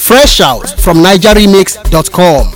Fresh out from NigerRemix.com.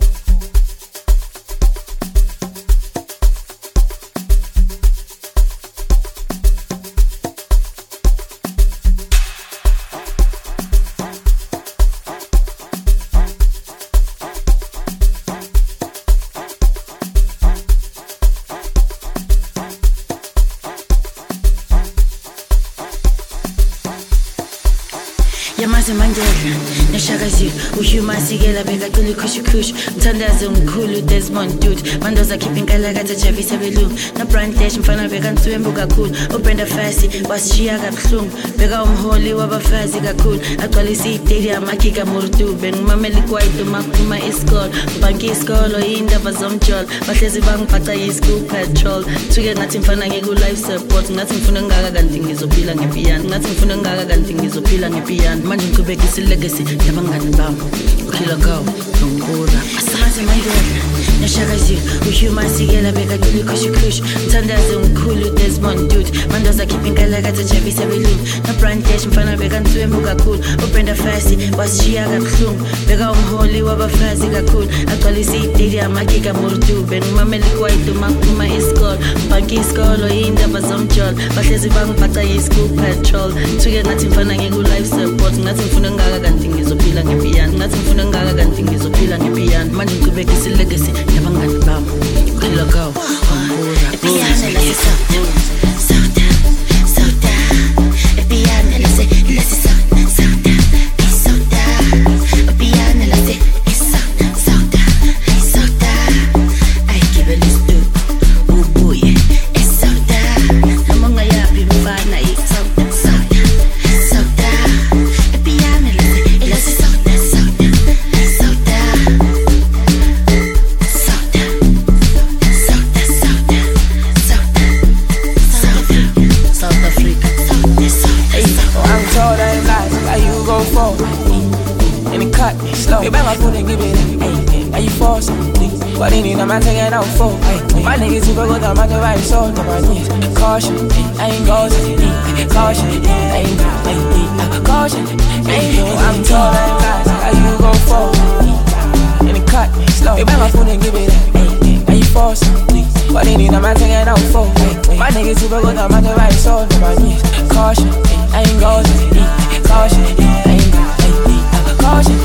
Yamaze Mandela, Nashagazi, Uhuma Sigela, Bega Tuli Kush, Mtandazum, Kulu, Desmond Dude, Mandoza keeping Kalagata Chavi Sabelu, Na Plantation, Fana Began to Embuga Cool, Oprenda Fassi, was Shiaga Klung, Bega Holy Waba Fazi Gakul, actually see Teria Makika Murtu, Ben Mameli Quite, Makuma is called, Banki is called, or Inda Bazom Chol, but as a bank pata is school patrol, to get nothing Fanangu life support, nothing Funanga Ganting is Opila Nepian, nothing Funanga Ganting is Opila Nepian. Imagine Quebec is a legacy, Yamangani Bam, Killer Go, Tongora, Asamazi Mandela, Nashagazi, Uhuma Sigela, Bega Tuli Kush, Tandazum, Kulu, Desmond Dude, Mandoza keeping Kalagata Chavi Sabelu, Na Plantation, Fana Began to Embuga Cool, Oprenda Fassi, was Shiaga Klung, Bega Holy Waba Fazi Gakul, actually see Teria Makika Murtu, Ben Mameli Quite, Makuma is called, Banki is called, or Inda Bazom Chol, but as a bank pata is school patrol, to get nothing Fanangu life support. Nothing Funanga Ganting is Opila Nepian, nothing Funanga Ganting is Opila Nepian, Imagine Quebec is a legacy, Yamangani Bam, Killer Go, slow. You bang my foot and give it up. Now you force it. But ain't I'm taking out for. My niggas super good, I'm out the right soul. Caution, I ain't ghosting. Caution, I ain't caution. I'm tall, I ain't fast. How you go for? In the cut, slow. You bang my foot and give it up. Now you force it. But ain't I'm taking out for. My niggas super good, I'm out the right soul. Caution, I ain't ghosting. Caution, I ain't caution.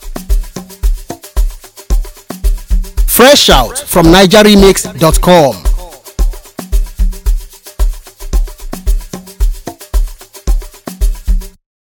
Fresh out from NigerRemix.com.